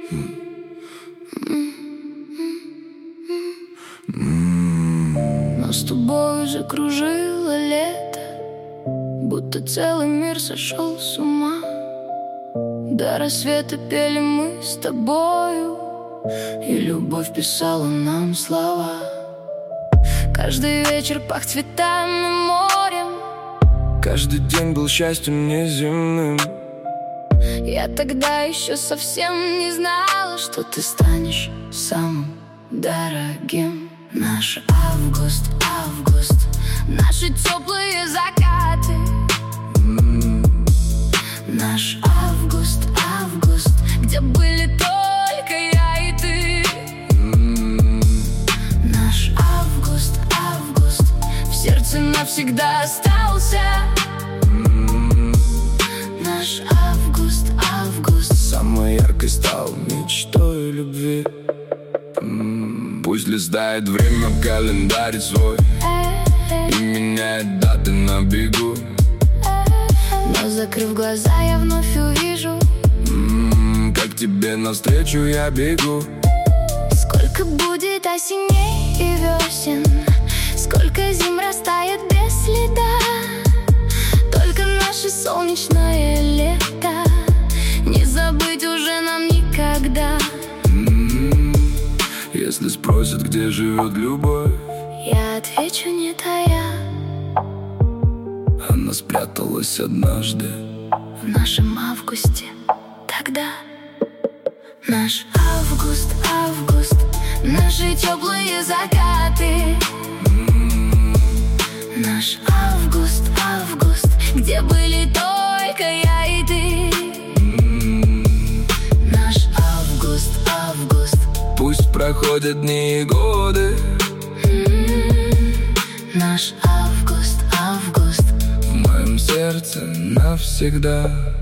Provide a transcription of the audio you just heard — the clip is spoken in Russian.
Нас с тобой закружило лето, будто целый мир сошел с ума. До рассвета пели мы с тобою, и любовь писала нам слова. Каждый вечер пах цветами, морем. Каждый день был счастьем неземным. Я тогда еще совсем не знала, что ты станешь самым дорогим. Наш август, август, наши теплые закаты. Наш август, август, где были только я и ты. Наш август, август, в сердце навсегда остался. Наш август, август самой яркой стал мечтой любви. Пусть листает время календарь свой и меняет даты на бегу. Но закрыв глаза, я вновь увижу, как тебе навстречу я бегу. Сколько будет осеней и весен, сколько зим растает без следа. Только наше солнечное лето не забыть уже нам никогда. Если спросят, где живет любовь, я отвечу: не тая. Она спряталась однажды в нашем августе. Тогда наш август, август, наши теплые закаты. Наш август, август, где были только я и ты. Наш август, август, пусть проходят дни и годы. Наш август, август в моем сердце навсегда.